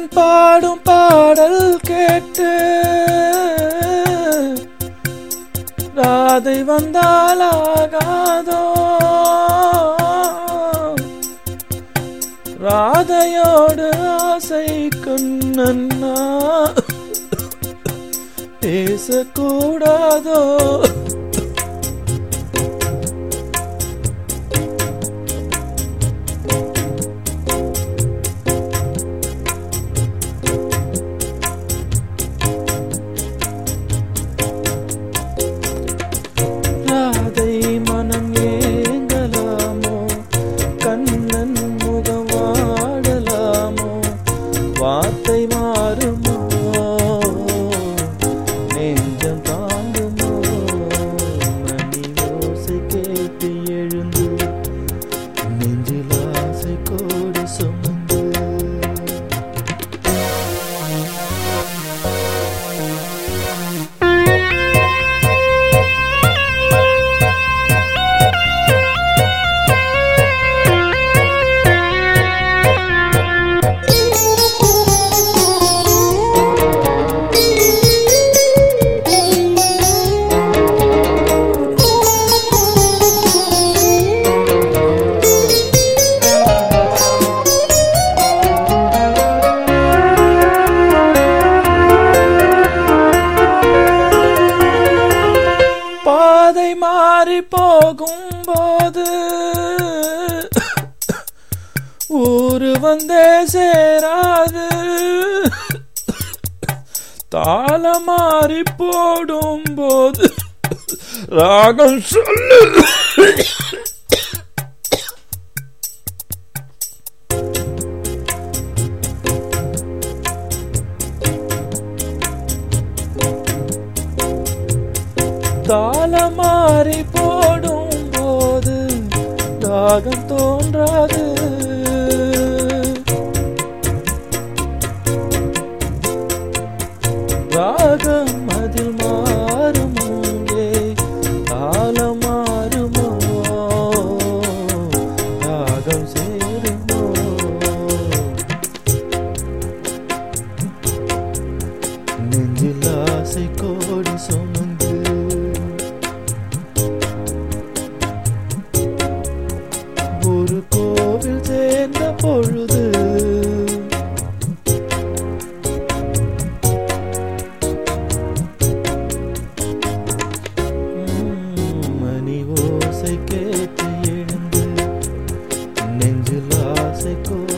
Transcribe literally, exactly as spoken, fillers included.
பாடும் பாடல் கேட்டு ராதை வந்தாலாகாதோ, ராதையோடு ஆசை கொன்னா பேசக்கூடாதோ. ராதை மனம் ஏங்கலாமோ, கண்ணன் முகம் வாடலாமோ, வார்த்தை மாறுமோ, நெஞ்சம் தாங்குமோ, மணி ஓசை கேட்டு எழுந்து நெஞ்சில் ஆசை கோடி சுமந்து. பாதை மாறி போகும்போது ஊரு வந்தே சேராது, தாளம் மாறி போடும்போது ராகம் சொல்லு. தாளம் மாறி போடும் போது ராகம் தோன்றாது. ராகம் அதில் மாறுமோ, தாளம் மாறுமோ, ராகம் சேருமோ. நெஞ்சில் ஆசை கோடி சுமந்து ஒரு கோவில் சேர்ந்த பொழுது மணி ஓசை கேட்டு எழுந்து நெஞ்சில் ஆசை கோ